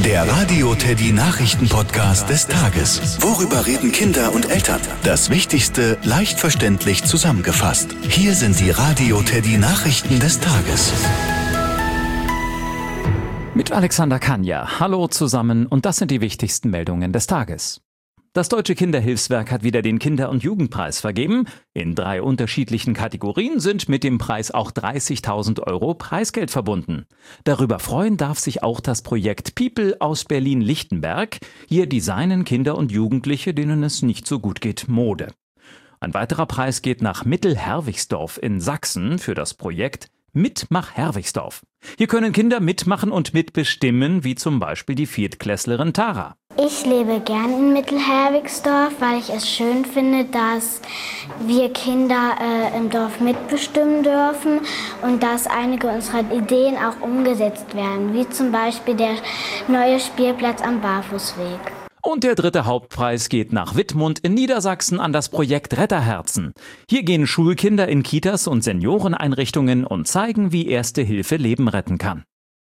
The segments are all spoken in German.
Der Radio Teddy Nachrichten-Podcast des Tages. Worüber reden Kinder und Eltern? Das Wichtigste leicht verständlich zusammengefasst. Hier sind die Radio Teddy Nachrichten des Tages. Mit Alexander Kanja. Hallo zusammen und das sind die wichtigsten Meldungen des Tages. Das Deutsche Kinderhilfswerk hat wieder den Kinder- und Jugendpreis vergeben. In 3 unterschiedlichen Kategorien sind mit dem Preis auch 30.000 € Preisgeld verbunden. Darüber freuen darf sich auch das Projekt People aus Berlin-Lichtenberg. Hier designen Kinder und Jugendliche, denen es nicht so gut geht, Mode. Ein weiterer Preis geht nach Mittelherwigsdorf in Sachsen für das Projekt Mitmach Herwigsdorf. Hier können Kinder mitmachen und mitbestimmen, wie zum Beispiel die Viertklässlerin Tara. Ich lebe gern in Mittelherwigsdorf, weil ich es schön finde, dass wir Kinder im Dorf mitbestimmen dürfen und dass einige unserer Ideen auch umgesetzt werden, wie zum Beispiel der neue Spielplatz am Barfußweg. Und der 3. Hauptpreis geht nach Wittmund in Niedersachsen an das Projekt Retterherzen. Hier gehen Schulkinder in Kitas und Senioreneinrichtungen und zeigen, wie Erste Hilfe Leben retten kann.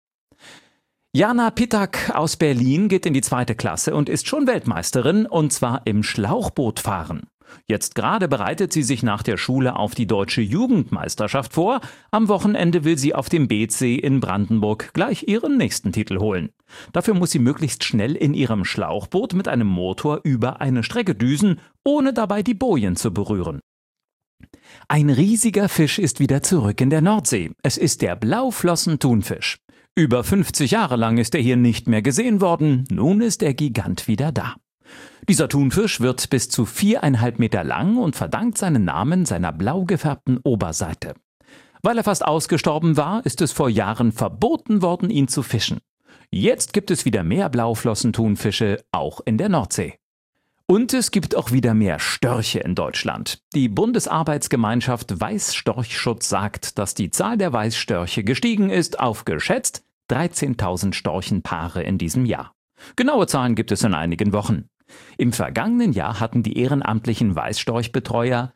Jana Pittak aus Berlin geht in die 2. Klasse und ist schon Weltmeisterin, und zwar im Schlauchbootfahren. Jetzt gerade bereitet sie sich nach der Schule auf die Deutsche Jugendmeisterschaft vor. Am Wochenende will sie auf dem Beetsee in Brandenburg gleich ihren nächsten Titel holen. Dafür muss sie möglichst schnell in ihrem Schlauchboot mit einem Motor über eine Strecke düsen, ohne dabei die Bojen zu berühren. Ein riesiger Fisch ist wieder zurück in der Nordsee. Es ist der Blauflossen-Thunfisch. Über 50 Jahre lang ist er hier nicht mehr gesehen worden. Nun ist der Gigant wieder da. Dieser Thunfisch wird bis zu 4,5 Meter lang und verdankt seinen Namen seiner blau gefärbten Oberseite. Weil er fast ausgestorben war, ist es vor Jahren verboten worden, ihn zu fischen. Jetzt gibt es wieder mehr Blauflossen-Thunfische, auch in der Nordsee. Und es gibt auch wieder mehr Störche in Deutschland. Die Bundesarbeitsgemeinschaft Weißstorchschutz sagt, dass die Zahl der Weißstörche gestiegen ist auf geschätzt 13.000 Storchenpaare in diesem Jahr. Genaue Zahlen gibt es in einigen Wochen. Im vergangenen Jahr hatten die ehrenamtlichen Weißstorchbetreuer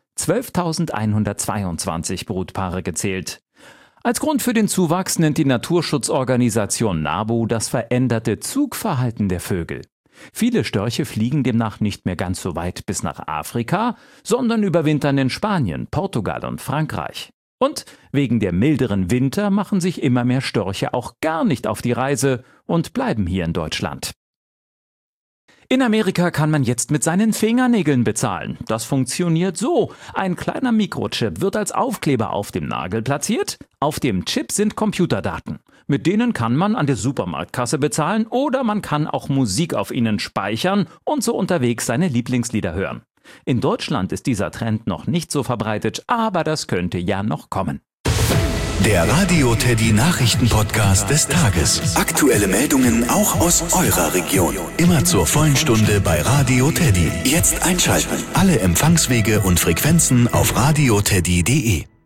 12.122 Brutpaare gezählt. Als Grund für den Zuwachs nennt die Naturschutzorganisation NABU das veränderte Zugverhalten der Vögel. Viele Störche fliegen demnach nicht mehr ganz so weit bis nach Afrika, sondern überwintern in Spanien, Portugal und Frankreich. Und wegen der milderen Winter machen sich immer mehr Störche auch gar nicht auf die Reise und bleiben hier in Deutschland. In Amerika kann man jetzt mit seinen Fingernägeln bezahlen. Das funktioniert so. Ein kleiner Mikrochip wird als Aufkleber auf dem Nagel platziert. Auf dem Chip sind Computerdaten. Mit denen kann man an der Supermarktkasse bezahlen oder man kann auch Musik auf ihnen speichern und so unterwegs seine Lieblingslieder hören. In Deutschland ist dieser Trend noch nicht so verbreitet, aber das könnte ja noch kommen. Der Radio Teddy Nachrichten-Podcast des Tages. Aktuelle Meldungen auch aus eurer Region. Immer zur vollen Stunde bei Radio Teddy. Jetzt einschalten. Alle Empfangswege und Frequenzen auf radioteddy.de.